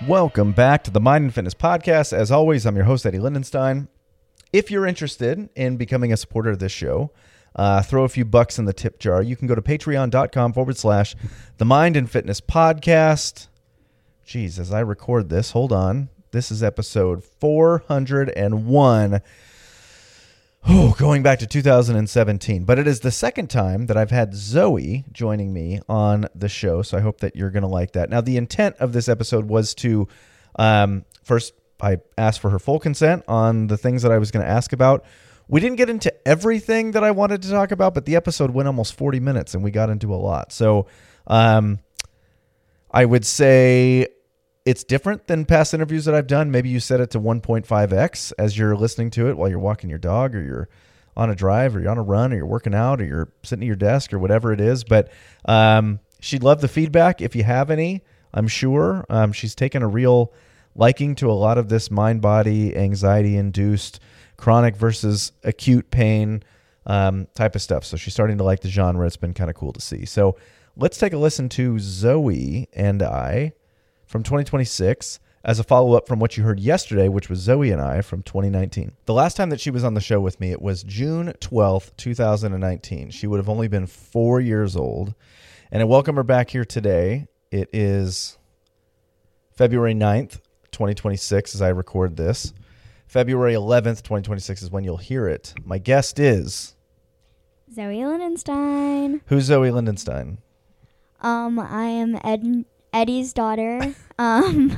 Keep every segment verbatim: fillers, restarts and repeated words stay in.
Welcome back to the Mind and Fitness Podcast. As always, I'm your host, Eddie Lindenstein. If you're interested in becoming a supporter of this show, uh, throw a few bucks in the tip jar. You can go to patreon.com forward slash the Mind and Fitness Podcast. Jeez, as I record this, hold on. This is episode four hundred one. Oh, going back to two thousand seventeen. But it is the second time that I've had Zoe joining me on the show, so I hope that you're going to like that. Now, the intent of this episode was to, um, first, I asked for her full consent on the things that I was going to ask about. We didn't get into everything that I wanted to talk about, but the episode went almost forty minutes, and we got into a lot. So um, I would say it's different than past interviews that I've done. Maybe you set it to one point five x as you're listening to it while you're walking your dog, or you're on a drive, or you're on a run, or you're working out, or you're sitting at your desk, or whatever it is. But um, she'd love the feedback if you have any, I'm sure. Um, she's taken a real liking to a lot of this mind-body, anxiety-induced, chronic versus acute pain um, type of stuff. So she's starting to like the genre. It's been kind of cool to see. So let's take a listen to Zoe and I from twenty twenty-six as a follow-up from what you heard yesterday, which was Zoe and I from twenty nineteen. The last time that she was on the show with me, it was June twelfth, twenty nineteen. She would have only been four years old. And I welcome her back here today. It is February ninth, twenty twenty-six as I record this. February eleventh, twenty twenty-six is when you'll hear it. My guest is Zoe Lindenstein. Who's Zoe Lindenstein? Um, I am Ed, Eddie's daughter. um,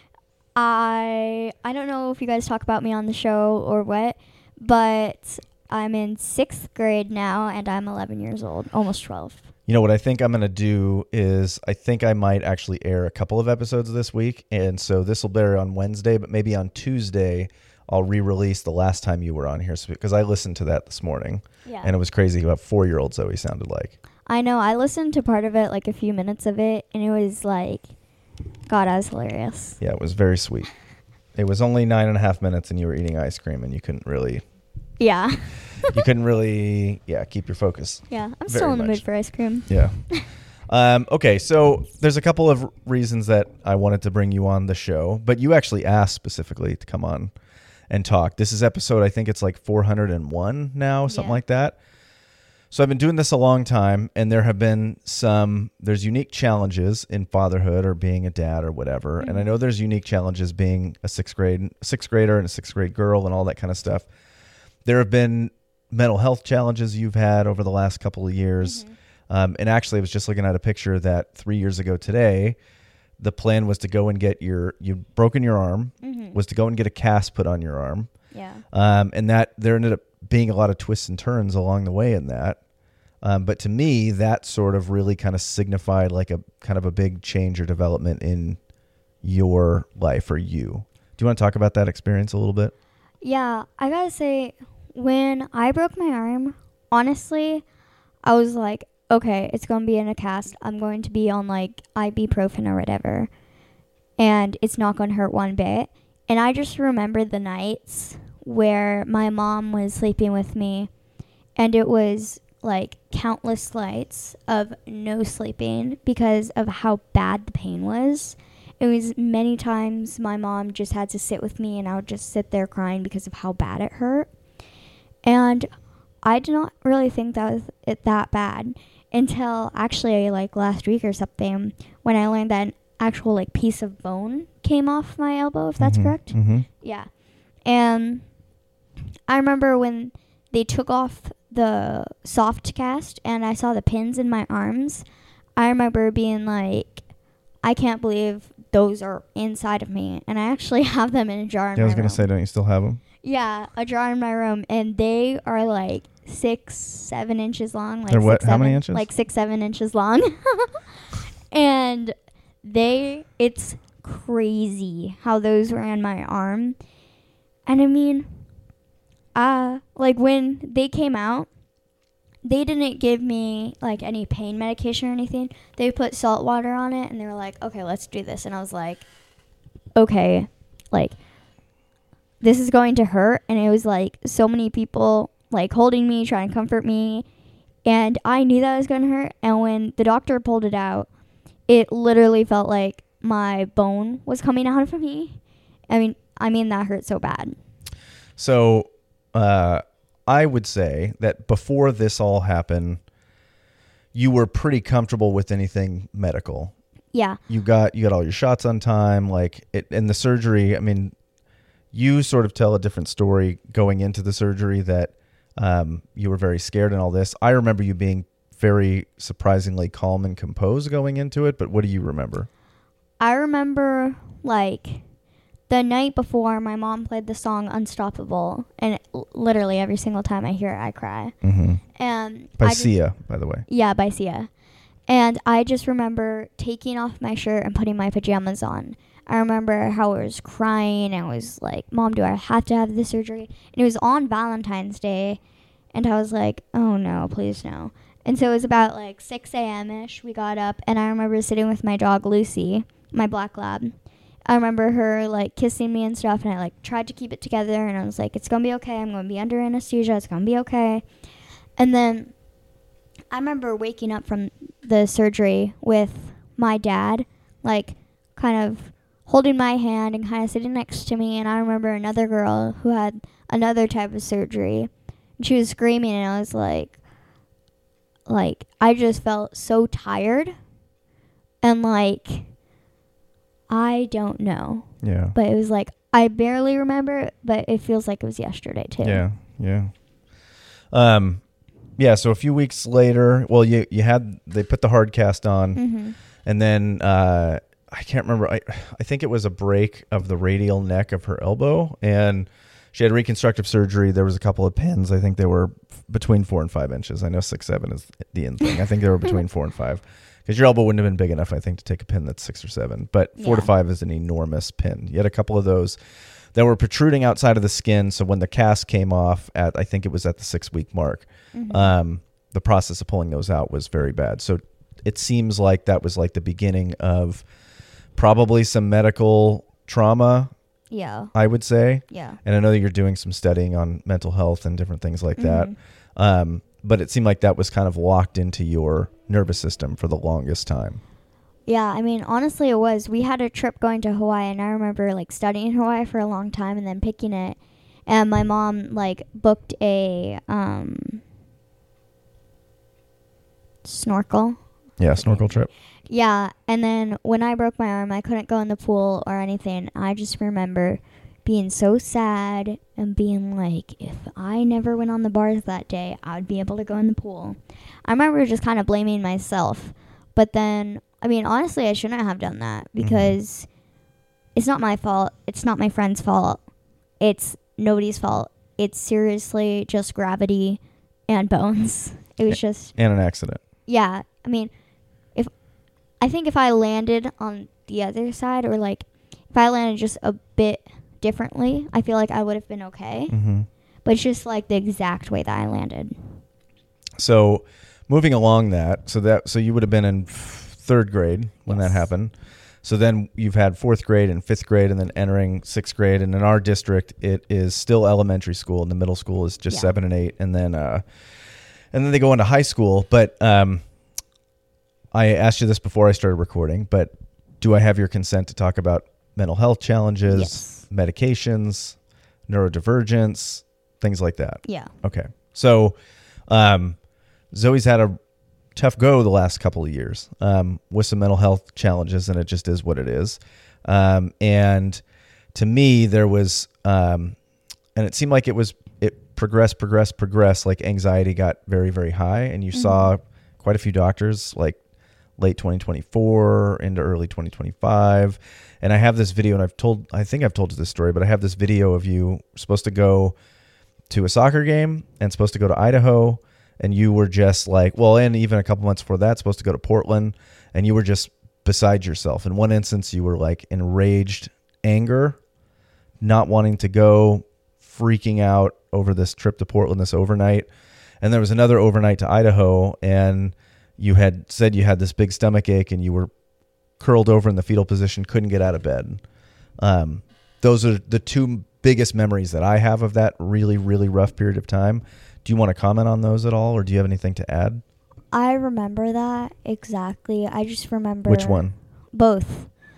I I don't know if you guys talk about me on the show or what, but I'm in sixth grade now, and I'm eleven years old, almost twelve. You know, what I think I'm going to do is I think I might actually air a couple of episodes this week. And so this will air on Wednesday, but maybe on Tuesday I'll re-release the last time you were on here. Because I listened to that this morning. Yeah. And it was crazy what four-year-old Zoe sounded like. I know. I listened to part of it, like a few minutes of it, and it was like, God, that was hilarious. Yeah, it was very sweet. It was only nine and a half minutes and you were eating ice cream and you couldn't really... Yeah. you couldn't really, yeah, keep your focus. Yeah, I'm still in the mood for ice cream. Yeah. um, okay, so there's a couple of reasons that I wanted to bring you on the show, but you actually asked specifically to come on and talk. This is episode, I think it's like four hundred one now, something yeah. like that. So I've been doing this a long time, and there have been some, there's unique challenges in fatherhood or being a dad or whatever. Mm-hmm. And I know there's unique challenges being a sixth grade, sixth grader and a sixth grade girl and all that kind of stuff. There have been mental health challenges you've had over the last couple of years. Mm-hmm. Um, and actually, I was just looking at a picture that three years ago today, the plan was to go and get your, you'd broken your arm, mm-hmm. was to go and get a cast put on your arm. Yeah. Um, and that there ended up being a lot of twists and turns along the way in that. Um, but to me, that sort of really kind of signified like a kind of a big change or development in your life or you. Do you want to talk about that experience a little bit? Yeah, I gotta say, when I broke my arm, honestly, I was like, okay, it's going to be in a cast. I'm going to be on like ibuprofen or whatever. And it's not going to hurt one bit. And I just remember the nights where my mom was sleeping with me. And it was like countless nights of no sleeping because of how bad the pain was. It was many times my mom just had to sit with me and I would just sit there crying because of how bad it hurt. And I did not really think that was it that bad until actually like last week or something when I learned that an actual like piece of bone came off my elbow, if that's mm-hmm, correct. Mm-hmm. Yeah. And I remember when they took off the soft cast and I saw the pins in my arms, I remember being like, I can't believe those are inside of me. And I actually have them in a jar in yeah, my room. I was going to say, don't you still have them? Yeah, a jar in my room. And they are like six, seven inches long. Like They're what? Six, How seven, many inches? Like six, seven inches long. And they, it's crazy how those were on my arm. And I mean, uh, like when they came out, they didn't give me like any pain medication or anything. They put salt water on it and they were like, okay, let's do this. And I was like, okay, like this is going to hurt. And it was like so many people like holding me, trying to comfort me. And I knew that it was going to hurt. And when the doctor pulled it out, it literally felt like my bone was coming out of me. I mean, I mean that hurt so bad. So, uh, I would say that before this all happened, you were pretty comfortable with anything medical. Yeah. You got you got all your shots on time, like it, and the surgery. I mean, you sort of tell a different story going into the surgery that um, you were very scared and all this. I remember you being very surprisingly calm and composed going into it. But what do you remember? I remember like the night before, my mom played the song "Unstoppable," and it, literally every single time I hear it, I cry. Mm-hmm. And by I just, Sia, by the way. Yeah, by Sia. And I just remember taking off my shirt and putting my pajamas on. I remember how I was crying. I was like, Mom, do I have to have the surgery? And it was on Valentine's Day. And I was like, oh, no, please no. And so it was about like six a.m.-ish. We got up. And I remember sitting with my dog, Lucy, my black lab. I remember her like kissing me and stuff. And I like tried to keep it together. And I was like, it's going to be okay. I'm going to be under anesthesia. It's going to be okay. And then I remember waking up from the surgery with my dad, like, kind of holding my hand and kind of sitting next to me. And I remember another girl who had another type of surgery. And she was screaming, and I was like, like, I just felt so tired. And, like, I don't know. Yeah. But it was like, I barely remember it, but it feels like it was yesterday, too. Yeah, yeah. Um... Yeah, so a few weeks later, well, you you had they put the hard cast on, Mm-hmm. and then uh, I can't remember. I I think it was a break of the radial neck of her elbow, and she had reconstructive surgery. There was a couple of pins. I think they were f- between four and five inches. I know six seven is the end thing. I think they were between four and five, because your elbow wouldn't have been big enough, I think, to take a pin that's six or seven. But four Yeah. to five is an enormous pin. You had a couple of those that were protruding outside of the skin. So when the cast came off at, I think it was at the six week mark, Mm-hmm. um, the process of pulling those out was very bad. So it seems like that was like the beginning of probably some medical trauma, Yeah. I would say. Yeah. And I know that you're doing some studying on mental health and different things like that. Mhm. Um, but it seemed like that was kind of locked into your nervous system for the longest time. Yeah, I mean, honestly, it was. We had a trip going to Hawaii, and I remember, like, studying Hawaii for a long time and then picking it. And my mom, like, booked a um, snorkel. Yeah, snorkel trip. Yeah, and then when I broke my arm, I couldn't go in the pool or anything. I just remember being so sad and being like, if I never went on the bars that day, I would be able to go in the pool. I remember just kind of blaming myself. But then, I mean, honestly, I shouldn't have done that because mm-hmm. it's not my fault. It's not my friend's fault. It's nobody's fault. It's seriously just gravity and bones. It was just... And an accident. Yeah, I mean, if I think if I landed on the other side, or like if I landed just a bit differently, I feel like I would have been okay. Mm-hmm. But it's just like the exact way that I landed. So moving along that, so that so you would have been in f- third grade when Yes. that happened. So then you've had fourth grade and fifth grade, and then entering sixth grade. And in our district, it is still elementary school, and the middle school is just Yeah. seven and eight, and then uh, and then they go into high school. But um, I asked you this before I started recording, but do I have your consent to talk about mental health challenges, Yes. medications, neurodivergence, things like that? Yeah. Okay. So um, Zoe's had a tough go the last couple of years um, with some mental health challenges, and it just is what it is. Um, and to me, there was, um, and it seemed like it was, it progressed, progressed, progressed, like anxiety got very, very high. And you mm-hmm. saw quite a few doctors, like late twenty twenty-four into early twenty twenty-five. And I have this video, and I've told, I think I've told you this story, but I have this video of you supposed to go to a soccer game and supposed to go to Idaho. And you were just like, well, and even a couple months before that, supposed to go to Portland, and you were just beside yourself. In one instance, you were like enraged anger, not wanting to go, freaking out over this trip to Portland, this overnight. And there was another overnight to Idaho, and you had said you had this big stomach ache, and you were curled over in the fetal position, couldn't get out of bed. Um, those are the two biggest memories that I have of that really, really rough period of time. Do you want to comment on those at all, or do you have anything to add? I remember that exactly. I just remember... Which one? Both.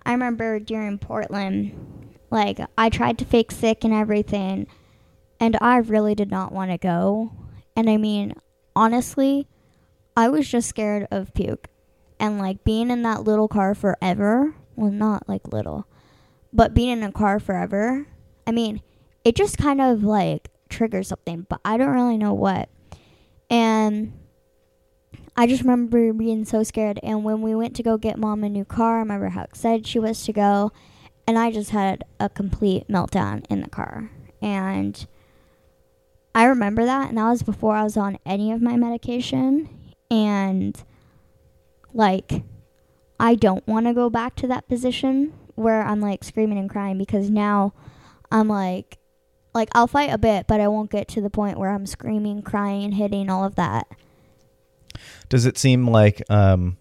I remember during Portland, like, I tried to fake sick and everything, and I really did not want to go. And I mean, honestly, I was just scared of puke. And, like, being in that little car forever, well, not, like, little, but being in a car forever, I mean, it just kind of, like, triggers something, but I don't really know what. And I just remember being so scared. And when we went to go get Mom a new car, I remember how excited she was to go. And I just had a complete meltdown in the car. And I remember that. And that was before I was on any of my medication. And, like, I don't want to go back to that position where I'm, like, screaming and crying. Because now I'm, like, like, I'll fight a bit, but I won't get to the point where I'm screaming, crying, hitting, all of that. Does it seem like um,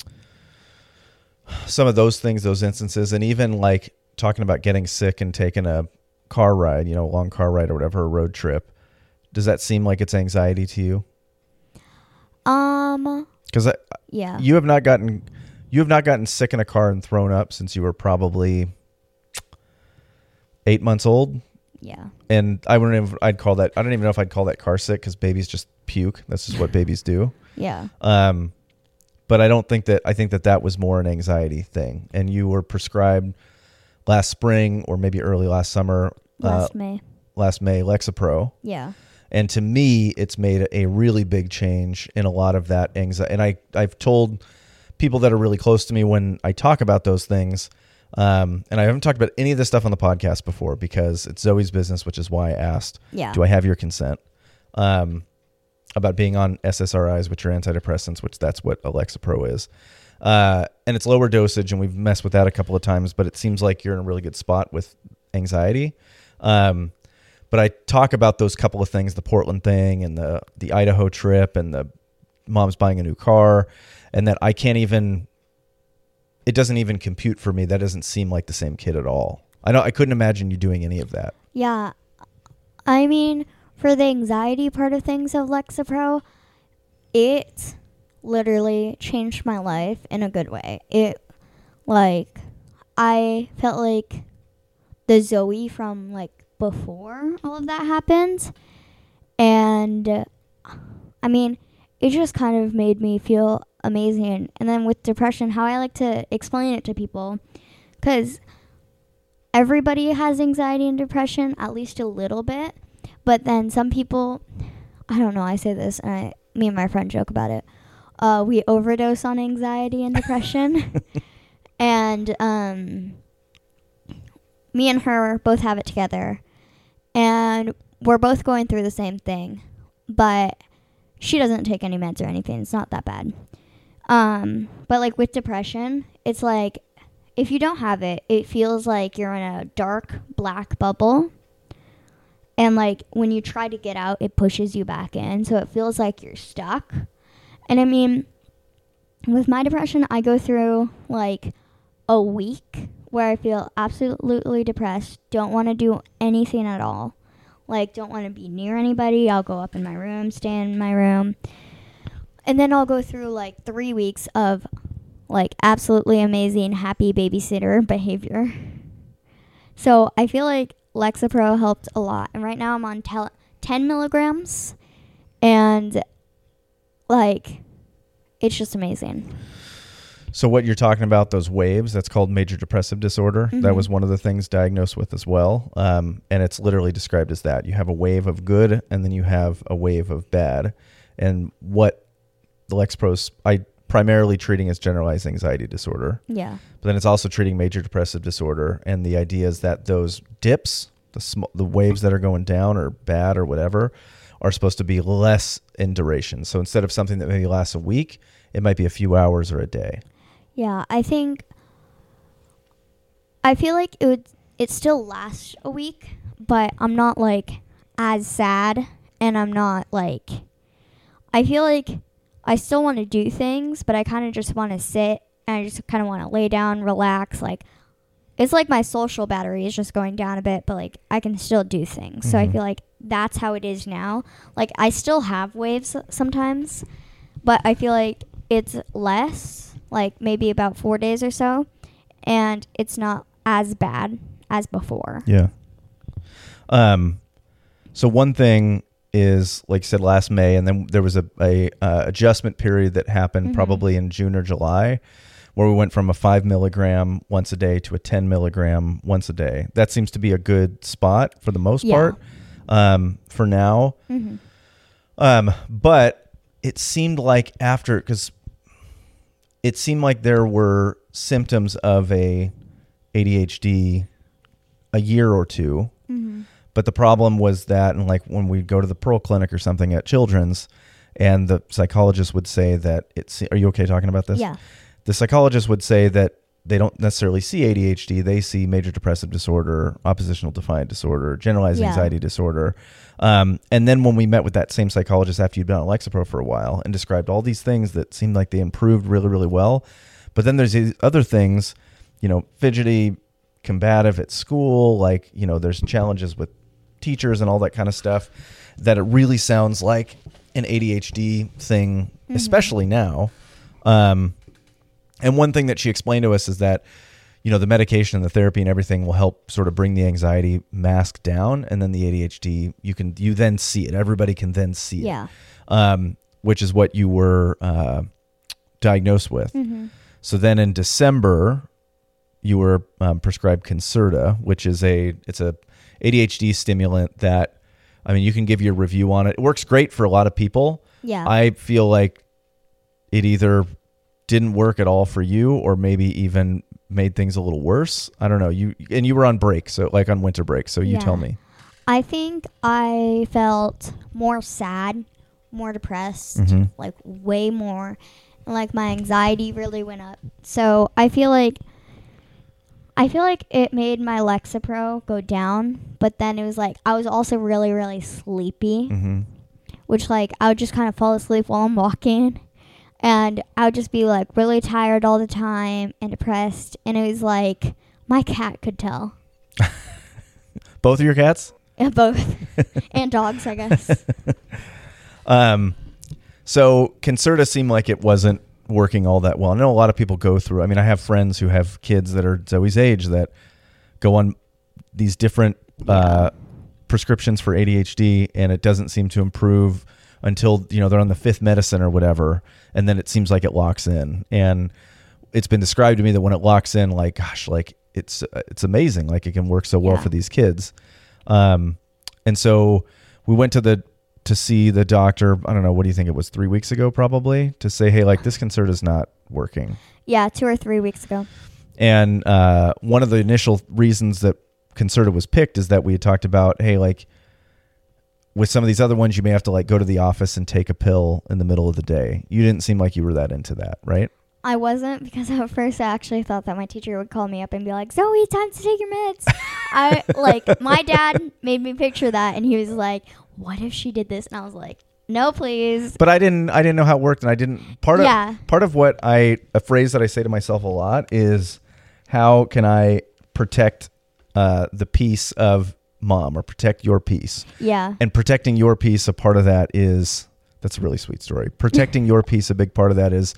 some of those things, those instances, and even like talking about getting sick and taking a car ride, you know, a long car ride or whatever, a road trip, does that seem like it's anxiety to you? Um. Because yeah, you have not gotten you have not gotten sick in a car and thrown up since you were probably eight months old. Yeah. And I wouldn't even, I'd call that, I don't even know if I'd call that car sick because babies just puke. That's just what babies do. Yeah. Um, but I don't think that, I think that that was more an anxiety thing. And you were prescribed last spring or maybe early last summer. Last uh, May. Last May, Lexapro. Yeah. And to me, it's made a really big change in a lot of that anxiety. And I, I've told people that are really close to me when I talk about those things, Um, and I haven't talked about any of this stuff on the podcast before because it's Zoe's business, which is why I asked, yeah. do I have your consent? Um, about being on S S R Is, which are antidepressants, which that's what Lexapro is. Uh, and it's lower dosage, and we've messed with that a couple of times, but it seems like you're in a really good spot with anxiety. Um, but I talk about those couple of things, the Portland thing and the, the Idaho trip and the mom's buying a new car, and that I can't even... It doesn't even compute for me. That doesn't seem like the same kid at all. I don't. I couldn't imagine you doing any of that. Yeah. I mean, for the anxiety part of things of Lexapro, it literally changed my life in a good way. It, like, I felt like the Zoe from, like, before all of that happened. And, uh, I mean, it just kind of made me feel amazing. And then with depression, how I like to explain it to people, because everybody has anxiety and depression, at least a little bit. But then some people, I don't know, I say this, and I, me and my friend joke about it. Uh, we overdose on anxiety and depression. And um, me and her both have it together. And we're both going through the same thing. But she doesn't take any meds or anything. It's not that bad. Um, but like with depression, it's like if you don't have it, it feels like you're in a dark black bubble. And like when you try to get out, it pushes you back in. So it feels like you're stuck. And I mean, with my depression, I go through like a week where I feel absolutely depressed, don't want to do anything at all. Like, don't want to be near anybody. I'll go up in my room, stay in my room. And then I'll go through, like, three weeks of, like, absolutely amazing, happy babysitter behavior. So I feel like Lexapro helped a lot. And right now I'm on tel- ten milligrams. And, like, it's just amazing. So what you're talking about, those waves, that's called major depressive disorder. Mm-hmm. That was one of the things diagnosed with as well. Um, and it's literally described as that. You have a wave of good, and then you have a wave of bad. And what the Lexapro's I primarily treating as generalized anxiety disorder. Yeah. But then it's also treating major depressive disorder. And the idea is that those dips, the sm- the waves that are going down or bad or whatever, are supposed to be less in duration. So instead of something that maybe lasts a week, it might be a few hours or a day. Yeah, I think, I feel like it would, it still lasts a week, but I'm not, like, as sad, and I'm not, like, I feel like I still want to do things, but I kind of just want to sit, and I just kind of want to lay down, relax, like, it's like my social battery is just going down a bit, but, like, I can still do things, mm-hmm. So I feel like that's how it is now. Like, I still have waves sometimes, but I feel like it's less, like maybe about four days or so. and it's not as bad as before. Yeah. Um, so one thing is, like I said, last May, and then there was a, a uh, adjustment period that happened Mm-hmm. probably in June or July, where we went from a five milligram once a day to a ten milligram once a day. That seems to be a good spot for the most Yeah. part, um, for now. Mm-hmm. Um, but it seemed like after, because it seemed like there were symptoms of a A D H D a year or two. Mm-hmm. But the problem was that, and like when we go to the Pearl Clinic or something at Children's, and the psychologist would say that it's, are you okay talking about this? Yeah. The psychologist would say that they don't necessarily see A D H D. They see major depressive disorder, oppositional defiant disorder, generalized Yeah. anxiety disorder. Um, and then when we met with that same psychologist after you'd been on Lexapro for a while and described all these things that seemed like they improved really, really well. But then there's these other things, you know, fidgety, combative at school, like, you know, there's challenges with teachers and all that kind of stuff, that it really sounds like an A D H D thing, Mm-hmm. especially now. Um, and one thing that she explained to us is that, you know, the medication and the therapy and everything will help sort of bring the anxiety mask down, and then the A D H D, you can, you then see it. Everybody can then see it. Yeah. Um, which is what you were uh, diagnosed with. Mm-hmm. So then in December, you were um, prescribed Concerta, which is a, it's a A D H D stimulant that, I mean, you can give your review on it. It works great for a lot of people. Yeah. I feel like it either didn't work at all for you, or maybe even made things a little worse. I don't know. You, and you were on break, so like on winter break. So you Yeah. tell me. I think I felt more sad, more depressed, Mm-hmm. like way more. And like my anxiety really went up. So I feel like I feel like it made my Lexapro go down, but then it was like I was also really, really sleepy, Mm-hmm. which like I would just kind of fall asleep while I'm walking. And I would just be like really tired all the time and depressed. And it was like my cat could tell. Both of your cats? Yeah, both. And dogs, I guess. Um, so Concerta seemed like it wasn't working all that well. I know a lot of people go through, I mean, I have friends who have kids that are Zoe's age that go on these different uh, prescriptions for A D H D, and it doesn't seem to improve until, you know, they're on the fifth medicine or whatever, and then it seems like it locks in. And it's been described to me that when it locks in, like, gosh, like it's it's amazing, like it can work so well Yeah. for these kids. Um, and so we went to the to see the doctor. I don't know, what do you think it was, three weeks ago probably, to say, hey, like this Concerta is not working. Yeah, two or three weeks ago. And uh, one of the initial reasons that Concerta was picked is that we had talked about, hey, like with some of these other ones, you may have to like go to the office and take a pill in the middle of the day. You didn't seem like you were that into that, right? I wasn't, because at first I actually thought that my teacher would call me up and be like, Zoe, time to take your meds. I like my dad made me picture that, and he was like, what if she did this? And I was like, no, please. But I didn't I didn't know how it worked, and I didn't part of Yeah. part of what I a phrase that I say to myself a lot is, how can I protect uh, the peace of mom, or protect your peace? Yeah. And protecting your peace, a part of that is, that's a really sweet story. Protecting your peace, a big part of that is,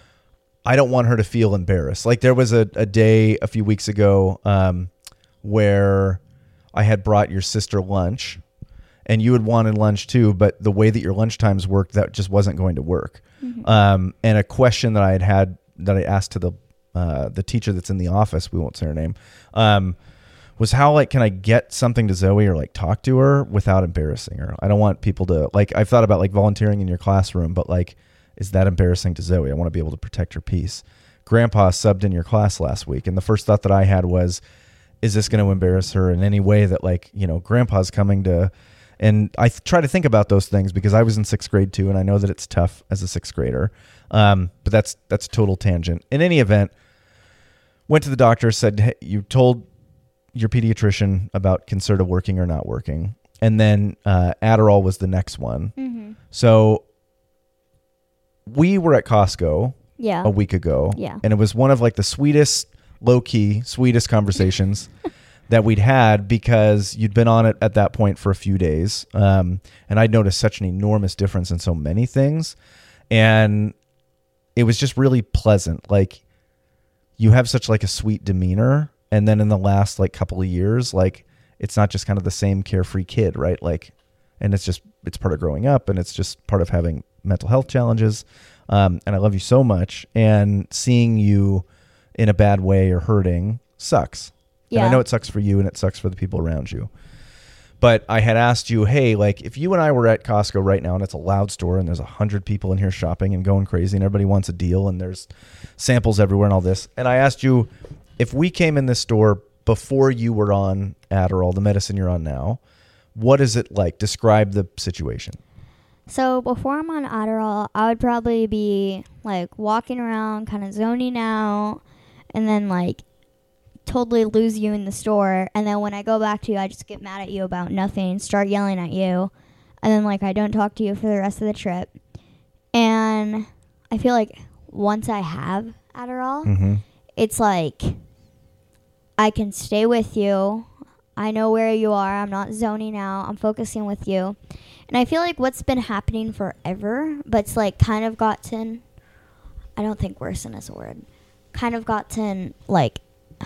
I don't want her to feel embarrassed. Like there was a, a day a few weeks ago um, where I had brought your sister lunch, and you had wanted lunch too, but the way that your lunch times worked, that just wasn't going to work. Mm-hmm. Um, and a question that I had had, that I asked to the uh, the teacher that's in the office, we won't say her name, um, was how, like, can I get something to Zoe or like talk to her without embarrassing her? I don't want people to, like, I've thought about like volunteering in your classroom, but like, is that embarrassing to Zoe? I want to be able to protect her peace. Grandpa subbed in your class last week, and the first thought that I had was, is this going to embarrass her in any way that, like, you know, Grandpa's coming to, and I th- try to think about those things because I was in sixth grade too, and I know that it's tough as a sixth grader. Um, but that's, that's a total tangent. In any event, went to the doctor, said, hey, you told your pediatrician about Concerta working or not working. And then uh, Adderall was the next one. Mm-hmm. So we were at Costco Yeah. a week ago, Yeah. and it was one of like the sweetest, low-key, sweetest conversations that we'd had, because you'd been on it at that point for a few days, um, and I'd noticed such an enormous difference in so many things, and it was just really pleasant. Like, you have such like a sweet demeanor. And then in the last like couple of years, like it's not just kind of the same carefree kid, right? Like, and it's just, it's part of growing up and it's just part of having mental health challenges. Um, and I love you so much. And seeing you in a bad way or hurting sucks. Yeah. And I know it sucks for you and it sucks for the people around you. But I had asked you, hey, like if you and I were at Costco right now and it's a loud store and there's a hundred people in here shopping and going crazy and everybody wants a deal and there's samples everywhere and all this. And I asked you, if we came in this store before you were on Adderall, the medicine you're on now, what is it like? Describe the situation. So before I'm on Adderall, I would probably be like walking around, kind of zoning out, and then like totally lose you in the store. And then when I go back to you, I just get mad at you about nothing, start yelling at you, and then like I don't talk to you for the rest of the trip. And I feel like once I have Adderall, Mm-hmm. it's like I can stay with you. I know where you are. I'm not zoning out. I'm focusing with you. And I feel like what's been happening forever, but it's like kind of gotten, I don't think worsen is a word, kind of gotten like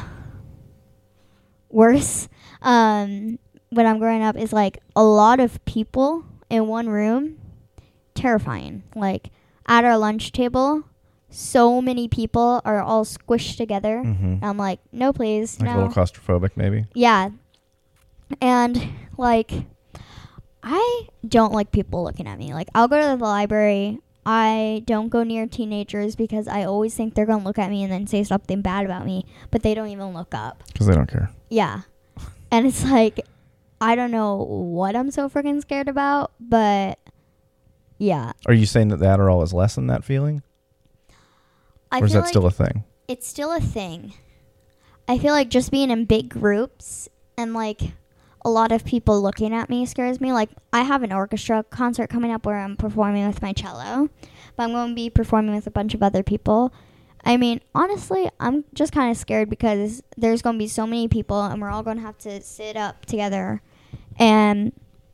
worse um, when I'm growing up is like a lot of people in one room, terrifying. Like at our lunch table, so many people are all squished together. Mm-hmm. And I'm like, no, please, Like no. a little claustrophobic maybe. Yeah. And like, I don't like people looking at me. Like, I'll go to the library. I don't go near teenagers because I always think they're going to look at me and then say something bad about me, but they don't even look up. Because they don't care. Yeah. And it's like, I don't know what I'm so freaking scared about, but yeah. Are you saying that the Adderall has lessened that feeling? I or is feel that like still a thing? It's still a thing. I feel like just being in big groups and like a lot of people looking at me scares me. Like I have an orchestra concert coming up where I'm performing with my cello, but I'm going to be performing with a bunch of other people. I mean, honestly, I'm just kind of scared because there's going to be so many people and we're all going to have to sit up together and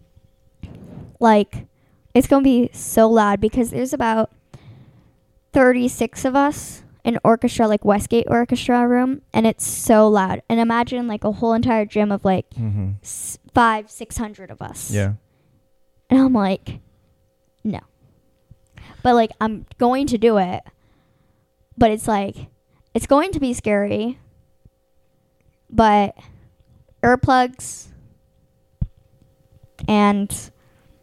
like it's going to be so loud because there's about thirty-six of us in orchestra, like Westgate Orchestra room, and it's so loud. And imagine like a whole entire gym of like Mm-hmm. s- five, six hundred of us. Yeah. And I'm like, no. But like, I'm going to do it. But it's like, it's going to be scary. But earplugs and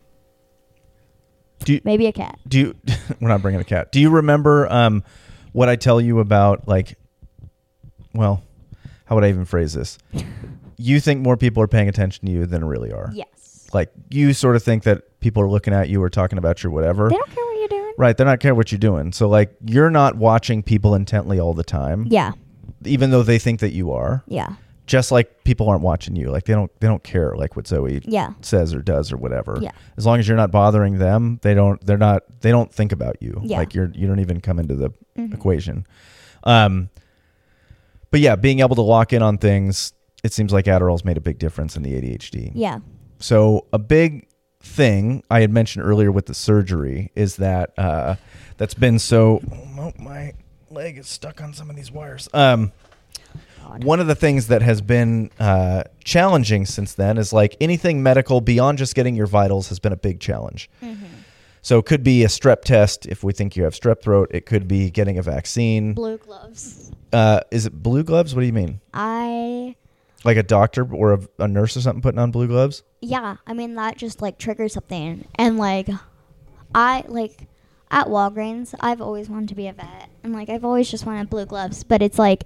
Do you, maybe a cat. do you, we're not bringing a cat. Do you remember um, what I tell you about, like, well, how would I even phrase this? You think more people are paying attention to you than really are. Yes. Like, you sort of think that people are looking at you or talking about you or whatever. They don't care what you're doing. Right. They're not care what you're doing. So, like, you're not watching people intently all the time. Yeah. Even though they think that you are. Yeah. Just like people aren't watching you. Like, they don't they don't care, like, what Zoe Yeah. says or does or whatever. Yeah. As long as you're not bothering them, they don't they're not they don't think about you. Yeah. Like you're you don't even come into the Mhm. equation. Um but yeah, being able to lock in on things, it seems like Adderall's made a big difference in the A D H D. Yeah. So a big thing I had mentioned earlier with the surgery is that uh that's been so oh, my leg is stuck on some of these wires. Um One of the things that has been uh, challenging since then is like anything medical beyond just getting your vitals has been a big challenge. Mm-hmm. So it could be a strep test if we think you have strep throat. It could be getting a vaccine. Blue gloves. Uh, is it blue gloves? What do you mean? I, Like a doctor or a, a nurse or something putting on blue gloves? yeah, I mean, that just like triggers something. And like, I, like, at Walgreens, I've always wanted to be a vet. And like, I've always just wanted blue gloves. But it's like,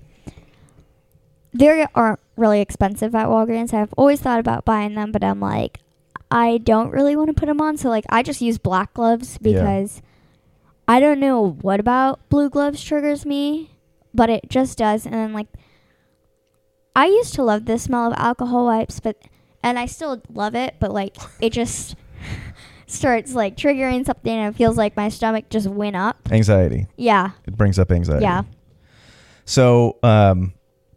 they aren't really expensive at Walgreens. I've always thought about buying them, but I'm like, I don't really want to put them on. So like, I just use black gloves because I don't know what about blue gloves triggers me, but it just does. And then like, I used to love the smell of alcohol wipes, but, and I still love it, but like, it just starts like triggering something and it feels like my stomach just went up. Anxiety. Yeah. It brings up anxiety. Yeah. So um,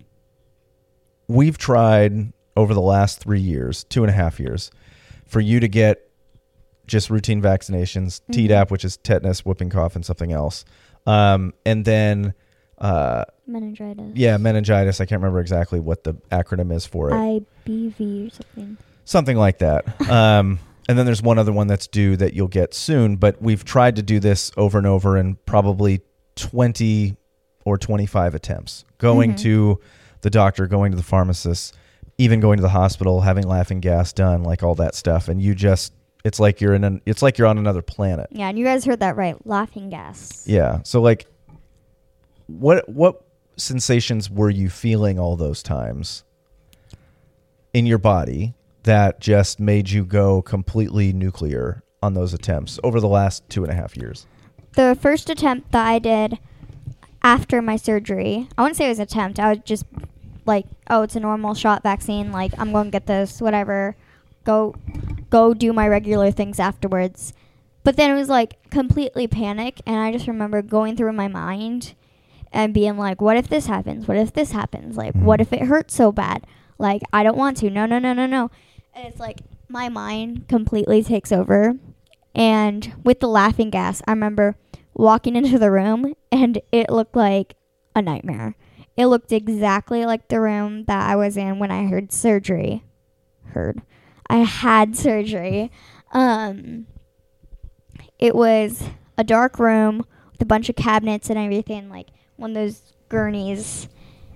we've tried over the last three years, two and a half years, for you to get just routine vaccinations, Mhm. Tdap, which is tetanus, whooping cough, and something else. Um, and then uh, meningitis. Yeah, meningitis. I can't remember exactly what the acronym is for it. I B V or something. Something like that. Um, and then there's one other one that's due that you'll get soon. But we've tried to do this over and over in probably twenty or twenty-five attempts. Going Mm-hmm. to the doctor, going to the pharmacist, even going to the hospital, having laughing gas done, like all that stuff. And you just, it's like you're in an, it's like you're on another planet. Yeah, and you guys heard that right. Laughing gas. Yeah. So like, what what sensations were you feeling all those times in your body that just made you go completely nuclear on those attempts over the last two and a half years? The first attempt that I did after my surgery, I wouldn't say it was an attempt. I was just like, oh, it's a normal shot vaccine. Like, I'm going to get this, whatever. Go, go do my regular things afterwards. But then it was like completely panic. And I just remember going through my mind and being like, what if this happens? What if this happens? Like, what if it hurts so bad? Like, I don't want to. No, no, no, no, no. And it's like my mind completely takes over. And with the laughing gas, I remember walking into the room and it looked like a nightmare. It looked exactly like the room that I was in when I heard surgery. Heard. I had surgery. Um, it was a dark room with a bunch of cabinets and everything, like one of those gurneys.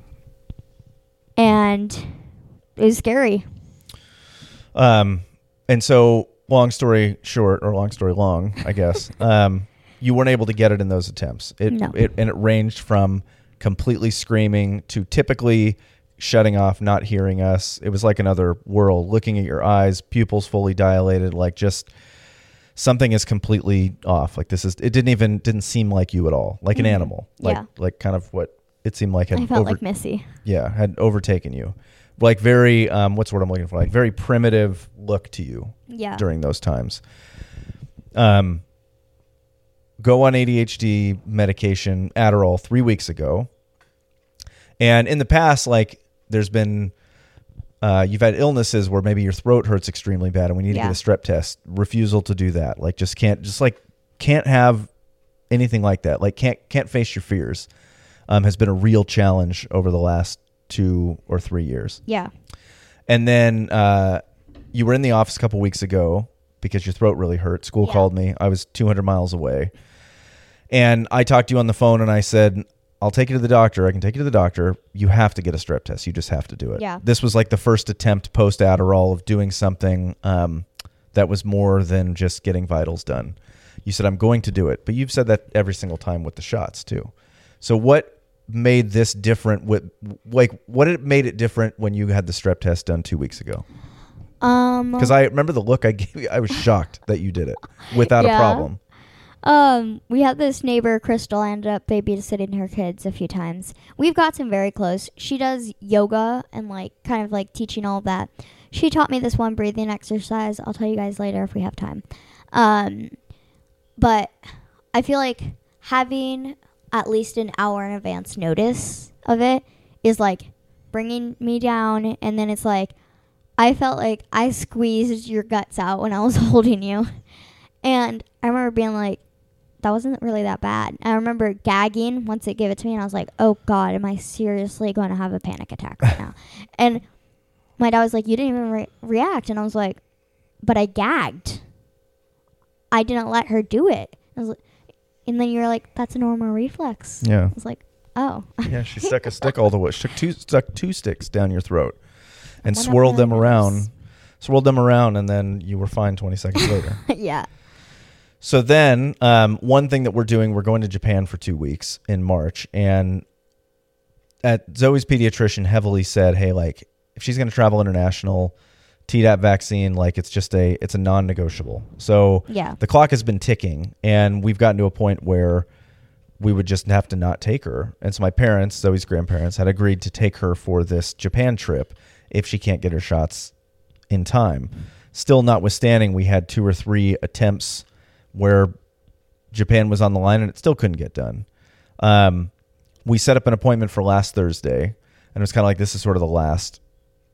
And it was scary. Um, and so long story short, or long story long, I guess, um, you weren't able to get it in those attempts. It, No. it and it ranged from completely screaming to typically shutting off, not hearing us. It was like another world, looking at your eyes, pupils fully dilated, like just something is completely off. Like this is, it didn't even, didn't seem like you at all, like an Mhm. animal, like, Yeah. like kind of what it seemed like had I felt over- like Missy. yeah, had overtaken you. Like very, um, what's the word I'm looking for? Like very primitive look to you Yeah. during those times. Um, go on A D H D medication, Adderall, three weeks ago. And in the past, like there's been, uh, you've had illnesses where maybe your throat hurts extremely bad and we need Yeah. to get a strep test. Refusal to do that. Like just can't, just like can't have anything like that. Like can't, can't face your fears. Um, has been a real challenge over the last two or three years. Yeah. And then uh, you were in the office a couple weeks ago because your throat really hurt. School Yeah. called me. I was two hundred miles away. And I talked to you on the phone and I said, I'll take you to the doctor. I can take you to the doctor. You have to get a strep test. You just have to do it. Yeah. This was like the first attempt post Adderall of doing something um, that was more than just getting vitals done. You said, I'm going to do it. But you've said that every single time with the shots too. So what made this different with like what it made it different when you had the strep test done two weeks ago? Um, Because I remember the look I gave you. I was shocked that you did it without Yeah. a problem. Um, we had this neighbor, Crystal, I ended up babysitting her kids a few times. We've gotten very close. She does yoga and like kind of like teaching all of that. She taught me this one breathing exercise. I'll tell you guys later if we have time. Um, but I feel like having at least an hour in advance notice of it is like bringing me down. And then it's like, I felt like I squeezed your guts out when I was holding you. And I remember being like, that wasn't really that bad. I remember gagging once it gave it to me, and I was like, oh, God, am I seriously going to have a panic attack right now? And my dad was like, you didn't even re- react. And I was like, but I gagged. I didn't let her do it. I was like, and then you're like, that's a normal reflex. Yeah. I was like, oh. Yeah, she stuck a stick all the way. She took two, stuck two sticks down your throat and One up swirled my them around. nose. Swirled them around, and then you were fine twenty seconds later. Yeah. So then, um, one thing that we're doing, we're going to Japan for two weeks in March, and at Zoe's pediatrician heavily said, hey, like, if she's going to travel international, Tdap vaccine, like, it's just a, it's a non-negotiable. So Yeah. the clock has been ticking, and we've gotten to a point where we would just have to not take her. And so my parents, Zoe's grandparents, had agreed to take her for this Japan trip if she can't get her shots in time. Still notwithstanding, we had two or three attempts where Japan was on the line and it still couldn't get done. Um, we set up an appointment for last Thursday, and it was kind of like, this is sort of the last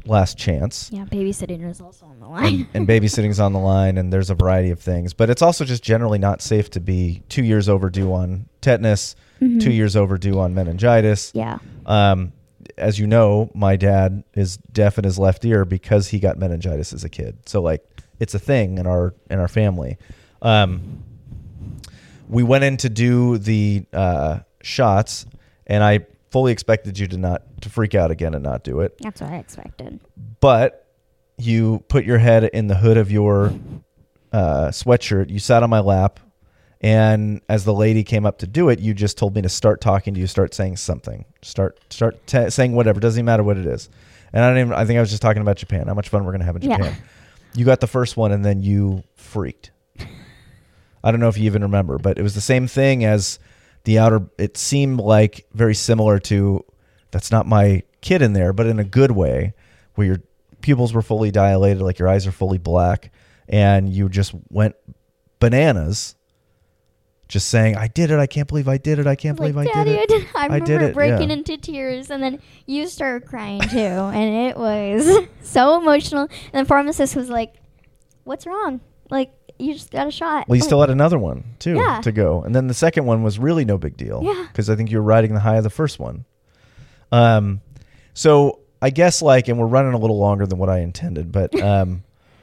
last chance. Yeah, babysitting is also on the line. and, and babysitting's on the line, and there's a variety of things. But it's also just generally not safe to be two years overdue on tetanus, mm-hmm. two years overdue on meningitis. Yeah. Um, as you know, my dad is deaf in his left ear because he got meningitis as a kid. So like, it's a thing in our in our family. Um, we went in to do the uh, shots, and I fully expected you to not to freak out again and not do it. That's what I expected. But you put your head in the hood of your uh, sweatshirt. You sat on my lap, and as the lady came up to do it, you just told me to start talking to you, start saying something, start start t- saying whatever. Doesn't even matter what it is. And I don't even. I think I was just talking about Japan. How much fun we're gonna have in Japan. Yeah. You got the first one, and then you freaked. I don't know if you even remember, but it was the same thing as the outer. It seemed like very similar to. That's not my kid in there, but in a good way, where your pupils were fully dilated, like your eyes are fully black, and you just went bananas, just saying, "I did it! I can't believe I did it! I can't like, believe I Daddy, did it! I, did, I remember I did it!" breaking yeah. into tears, and then you started crying too, and it was so emotional. And the pharmacist was like, "What's wrong? Like, you just got a shot." Well, you like, still had another one too Yeah. to go, and then the second one was really no big deal. Yeah. Because I think you were riding the high of the first one. Um, so I guess like, and we're running a little longer than what I intended, but um,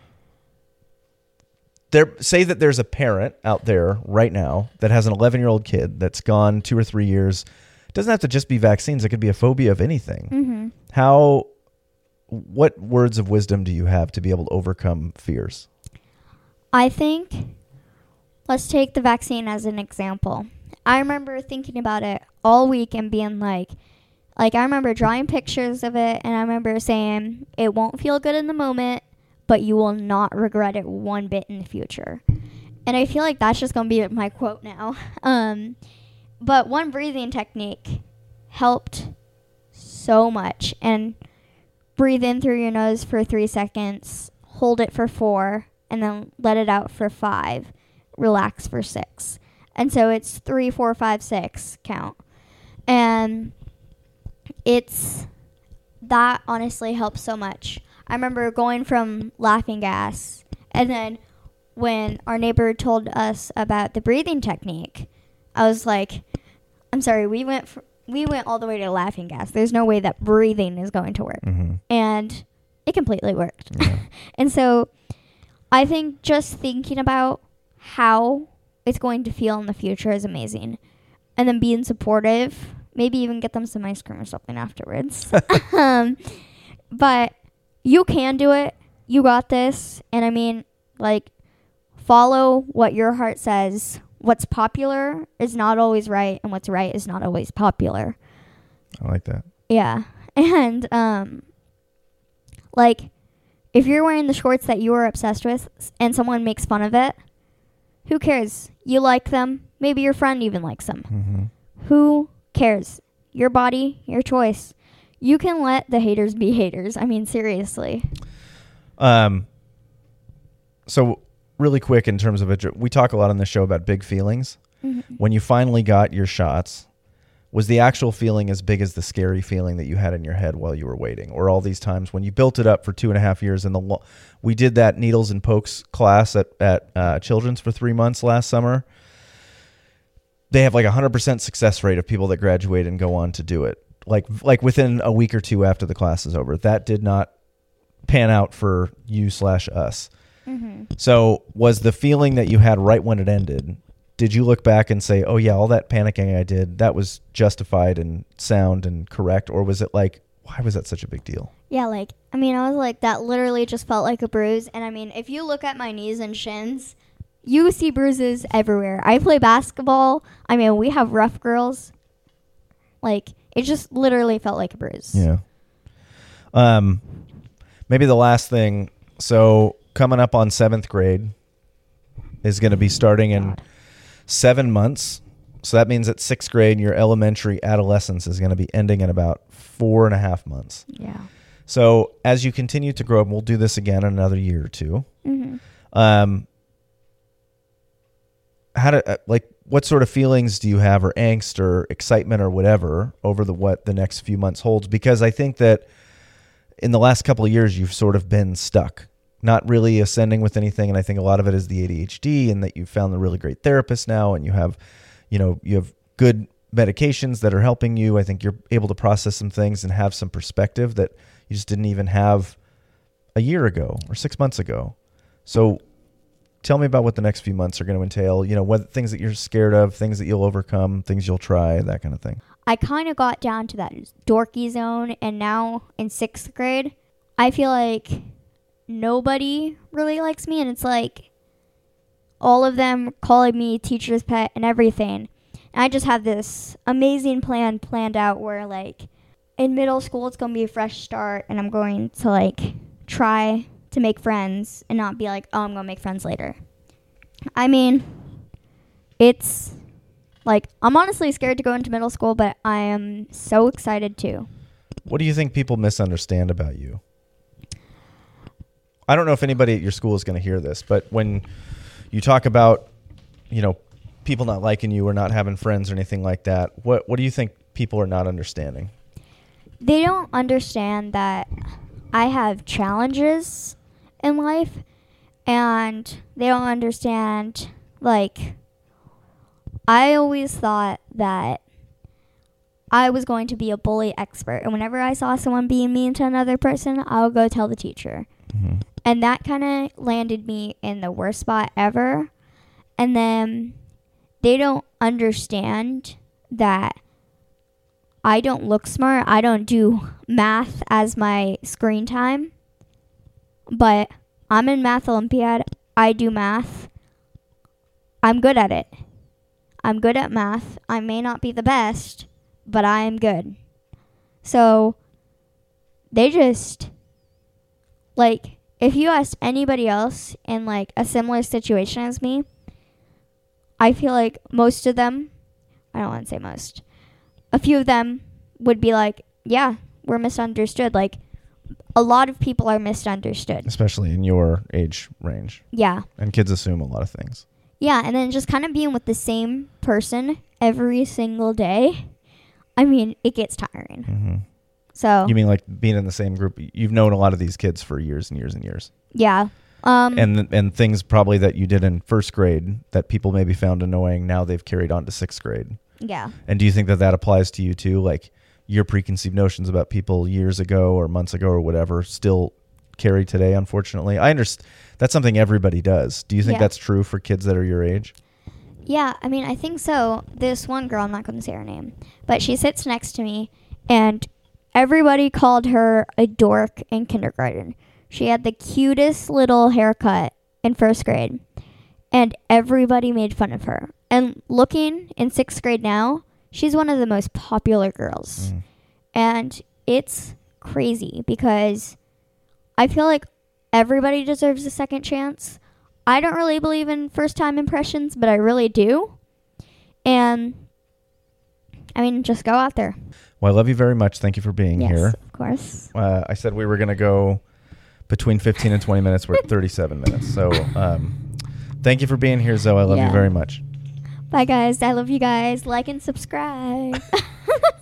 there. Say that there's a parent out there right now that has an eleven-year-old kid that's gone two or three years. It doesn't have to just be vaccines. It could be a phobia of anything. Mm-hmm. How? What words of wisdom do you have to be able to overcome fears? I think, let's take the vaccine as an example. I remember thinking about it all week and being like, like I remember drawing pictures of it, and I remember saying, it won't feel good in the moment, but you will not regret it one bit in the future. And I feel like that's just going to be my quote now. Um, but one breathing technique helped so much. And breathe in through your nose for three seconds, hold it for four, and then let it out for five. Relax for six. And so it's three, four, five, six count. And it's, that honestly helps so much. I remember going from laughing gas, and then when our neighbor told us about the breathing technique, I was like, I'm sorry, we went fr- we went all the way to laughing gas. There's no way that breathing is going to work. Mm-hmm. And it completely worked. Yeah. And so I think just thinking about how it's going to feel in the future is amazing. And then being supportive, maybe even get them some ice cream or something afterwards. um, but you can do it. You got this. And I mean, like, follow what your heart says. What's popular is not always right, and what's right is not always popular. I like that. Yeah. And, um, like, if you're wearing the shorts that you are obsessed with and someone makes fun of it, who cares? You like them. Maybe your friend even likes them. Mm-hmm. Who cares? Your body, your choice. You can let the haters be haters. I mean, seriously. Um. So really quick in terms of it, we talk a lot on this show about big feelings. Mm-hmm. When you finally got your shots, was the actual feeling as big as the scary feeling that you had in your head while you were waiting? Or all these times when you built it up for two and a half years, and the lo- we did that needles and pokes class at, at uh, Children's for three months last summer. They have like a one hundred percent success rate of people that graduate and go on to do it. Like like within a week or two after the class is over. That did not pan out for you slash us. Mm-hmm. So was the feeling that you had right when it ended, did you look back and say, oh yeah, all that panicking I did, that was justified and sound and correct? Or was it like, why was that such a big deal? Yeah, like, I mean, I was like, that literally just felt like a bruise. And I mean, if you look at my knees and shins, you see bruises everywhere. I play basketball. I mean, we have rough girls. Like, it just literally felt like a bruise. Yeah. Um, maybe the last thing. So coming up on seventh grade is going to be starting in God. seven months. So that means that sixth grade, your elementary adolescence is going to be ending in about four and a half months. Yeah. So as you continue to grow up, we'll do this again in another year or two. Mm-hmm. Um, how do, uh, like, what sort of feelings do you have, or angst or excitement or whatever over the, what the next few months holds? Because I think that in the last couple of years, you've sort of been stuck, not really ascending with anything. And I think a lot of it is the A D H D, and that you've found a really great therapist now, and you have, you know, you have good medications that are helping you. I think you're able to process some things and have some perspective that you just didn't even have a year ago or six months ago. So tell me about what the next few months are going to entail. You know, what things that you're scared of, things that you'll overcome, things you'll try, that kind of thing. I kind of got down to that dorky zone, and now in sixth grade, I feel like nobody really likes me, and it's like all of them calling me teacher's pet and everything. And I just have this amazing plan planned out where, like, in middle school, it's going to be a fresh start, and I'm going to, like, try to make friends and not be like, oh, I'm going to make friends later. I mean, it's, like, I'm honestly scared to go into middle school, but I am so excited too. What do you think people misunderstand about you? I don't know if anybody at your school is going to hear this, but when you talk about, you know, people not liking you or not having friends or anything like that, what what do you think people are not understanding? They don't understand that I have challenges in life, and they don't understand, like, I always thought that I was going to be a bully expert, and whenever I saw someone being mean to another person, I'll go tell the teacher. Mm-hmm. And that kind of landed me in the worst spot ever. And then they don't understand that I don't look smart. I don't do math as my screen time. But I'm in Math Olympiad. I do math. I'm good at it. I'm good at math. I may not be the best, but I am good. So they just, like, if you asked anybody else in, like, a similar situation as me, I feel like most of them, I don't want to say most, a few of them would be like, yeah, we're misunderstood. Like, a lot of people are misunderstood. Especially in your age range. Yeah. And kids assume a lot of things. Yeah, and then just kind of being with the same person every single day, I mean, it gets tiring. Mm-hmm. So you mean like being in the same group? You've known a lot of these kids for years and years and years. Yeah. Um, and and things probably that you did in first grade that people maybe found annoying, now they've carried on to sixth grade. Yeah. And do you think that that applies to you too? Like your preconceived notions about people years ago or months ago or whatever still carry today, unfortunately? I understand. That's something everybody does. Do you think yeah. that's true for kids that are your age? Yeah, I mean, I think so. This one girl, I'm not going to say her name, but she sits next to me, and everybody called her a dork in kindergarten. She had the cutest little haircut in first grade, and everybody made fun of her. And looking in sixth grade now, she's one of the most popular girls. Mm. And it's crazy because I feel like everybody deserves a second chance. I don't really believe in first-time impressions, but I really do. And, I mean, just go out there. Well, I love you very much. Thank you for being yes, here. Of course. Uh, I said we were going to go between fifteen and twenty minutes. We're at thirty-seven minutes. So um, thank you for being here, Zoe. I love yeah. you very much. Bye, guys. I love you guys. Like and subscribe.